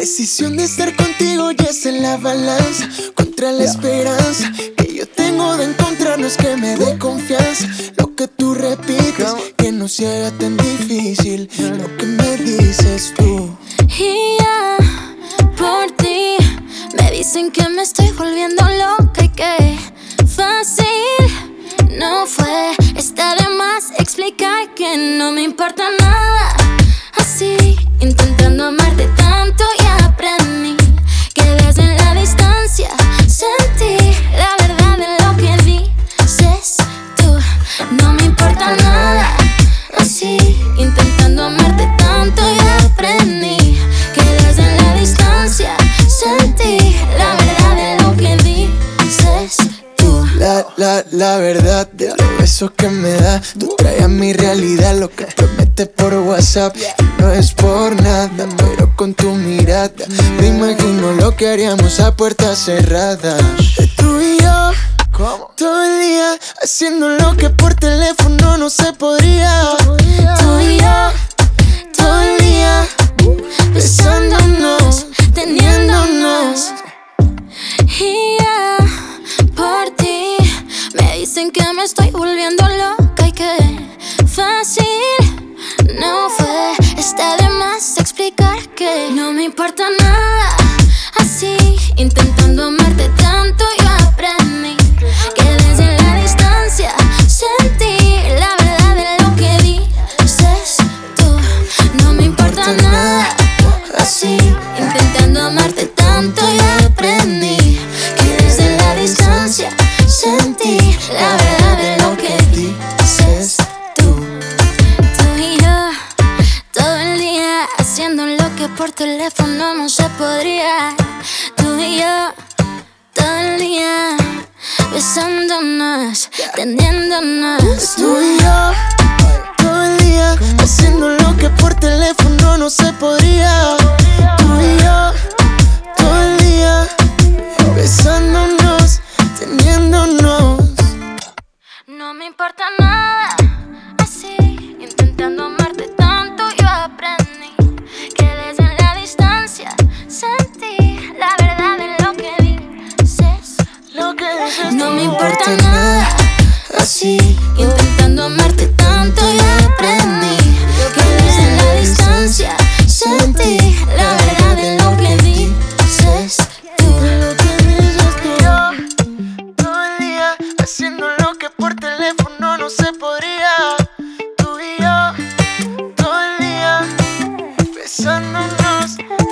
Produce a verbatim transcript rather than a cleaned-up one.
decisión de estar contigo ya está en la balanza, contra la esperanza que yo tengo de encontrarnos, que me dé confianza. Lo que tú repites, que no se haga tan difícil lo que me dices tú. Y ya, por ti, me dicen que me estoy volviendo loca y que fácil no fue. Está de más explicar que no me importa nada. Así, intentando amarte tanto, ya aprendí que desde la distancia sentí la verdad de lo que dices tú. No me importa nada. Así, intentando amarte tanto, ya aprendí que desde la distancia sentí la verdad de lo que dices tú. La, la, la verdad de los besos que me da, tú traes a mi realidad lo que prometes por WhatsApp. Y no es por nada, pero con tu mirada me imagino lo que haríamos a puerta cerrada. Tú y yo, todo el día haciendo lo que por teléfono no se podría. Tú y yo, todo el día besándonos, teniéndonos. Y ya, por ti, me dicen que me estoy volviendo loca y que fácil no fue. Está de más explicar que no me importa nada. Así, intentando amarte tanto, yo aprendí que desde la distancia sentí la verdad de lo que dices tú. No me importa nada. Así, intentando amarte tanto, yo aprendí que desde la distancia sentí la verdad de lo que dices tú. Tú y yo, todo el día haciendo lo que por teléfono no se podría. Tú y yo, todo el día besándonos, teniéndonos. Tú y yo, todo el día haciendo lo que por teléfono no se podría. Tú y yo, todo el día besándonos, teniéndonos. No me importa nada. Así, intentando amarte tanto, yo aprendí que desde la distancia sentí la verdad de lo que dices. Lo que dices No tú me importa nada. Así, Intentando amarte tanto, yo aprendí que desde la distancia sentí la verdad de lo que dices tú. lo que dices tú. Todo el día haciendo lo que por teléfono no se podría. Tú y yo, todo el día besándonos.